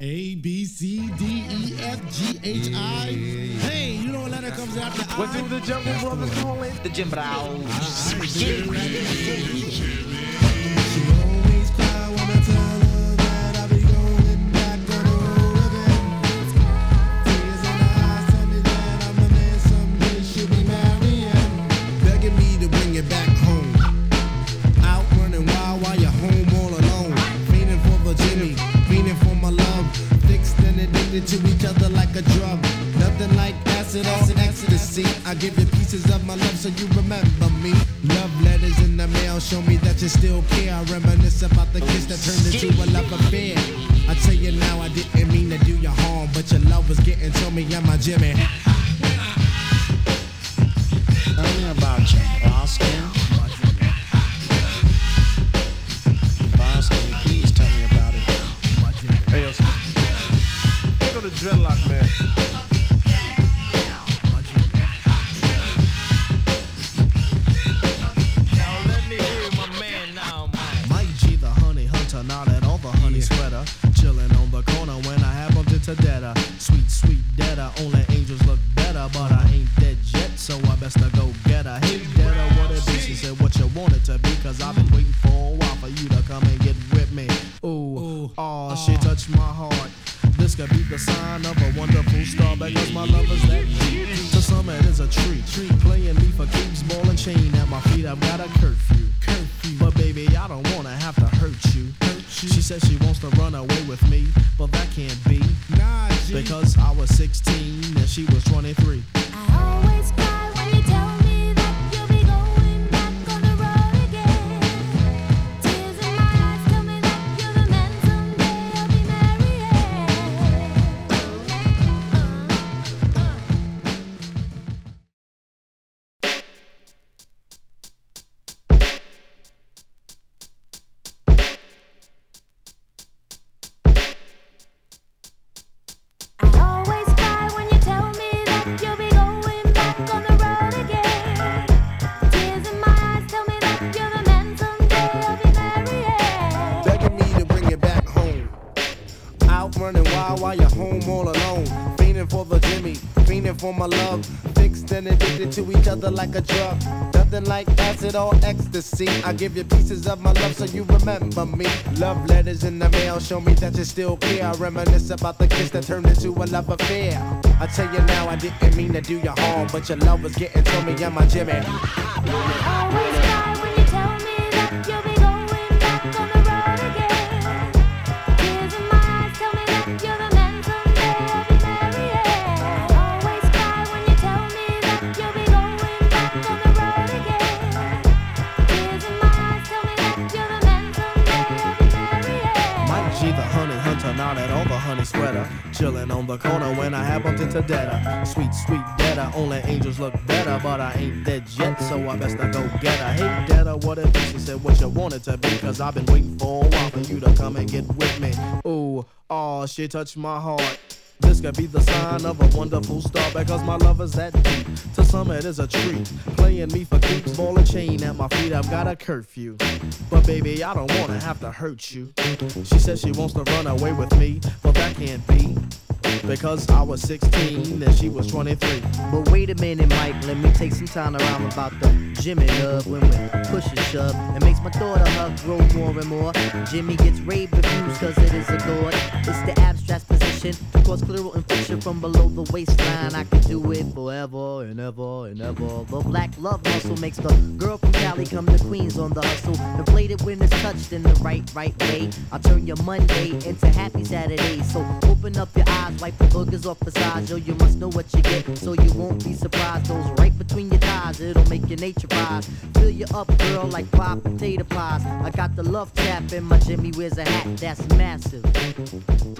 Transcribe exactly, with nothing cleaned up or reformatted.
A, B, C, D, E, F, G, H, I. Hey, you know what letter comes after I? What do the Jungle Brothers call it? The Jim Brown. She always cry when I tell her that I'll be going back on the road again. Tears in her eyes tell me that I'm the man someday she'll be marrying. Begging me to bring it back home. Out running wild while you're home all alone. Fiending for the Jimmy, fiending for my love. Fixed and addicted to each other like a drug. Nothing like acid or ecstasy. I give you pieces of my love so you remember me. Love letters in the mail show me that you still care. I reminisce about the kiss that turned into a love affair. I tell you now I didn't mean to do you harm, but your love was getting to me and my Jimmy. Tell me about you, Boston. Boston, please tell me about it. Hey, yo, go to Dreadlock, man. Now that all the honey yeah. sweater, chillin' on the corner when I have bumped into Detta. Sweet, sweet Detta, only angels look better, but I ain't dead yet, so I best to go get her. Hey Detta, what it be? She said what you want it to be, cause I've been waiting for a while for you to come and get with me. Ooh, oh, she touched my heart. This could be the sign of a wonderful star, because my love is that deep. To some it is a treat, treat playing me for keeps, ball and chain at my feet. I've got a curfew, curfew. But baby, I don't wanna have to hurt you. She says she wants to run away with me, but that can't be. Nah, G. Because I was sixteen and she was twenty-three. I always cry when you tell me that you'll be going back on the road again. Tears in my eyes tell me that you're the man someday I'll be while you're home all alone. Fiending for the Jimmy, fiending for my love. Fixed and addicted to each other like a drug. Nothing like acid or ecstasy. I give you pieces of my love so you remember me. Love letters in the mail show me that you still care. I reminisce about the kiss that turned into a love affair. I tell you now I didn't mean to do you harm, but your love was getting to me and my Jimmy. always cry when you tell me that you'll be going back on the road again. Tears in my eyes tell me that you're the man someday I'll be marrying. I always cry when you tell me that you'll be going back on the road again. Tears in my eyes tell me that you're the man someday I'll be marrying. Mike G, the honey hunter, now that all the honey sweater, chillin' on the corner when I have bumped into Detta. Sweet, sweet Detta, only angels look better, but I ain't dead yet, so I best to go get her. Hey Detta, what it be? She said what you want it to be, cause I've been waiting for a while for you to come and get with me. Ooh, oh, she touched my heart. This could be the sign of a wonderful star, because my love is that deep. To some it is a treat, playing me for keeps, ball and chain at my feet. I've got a curfew, but baby, I don't wanna have to hurt you. She says she wants to run away with me, but that can't be. Because I was sixteen and she was twenty-three. But wait a minute, Mike, let me take some time to rhyme about the Jimmy love. When we push and shove, it makes my daughter hug grow more and more. Jimmy gets rave reviews cause it is adored. It's the abstract position, cause clearer infliction from below the waistline. I can do it forever and ever and ever. The black love muscle makes the girl from Cali come to Queens on the hustle. Inflated when it's touched in the right, right way. I'll turn your Monday into happy Saturday. So open up your eyes, wipe the boogers off the side. Yo, you must know what you get, so you won't be surprised. Those right between your thighs, it'll make your nature rise. Fill you up, girl, like five potato pies. I got the love tap and my Jimmy wears a hat that's massive.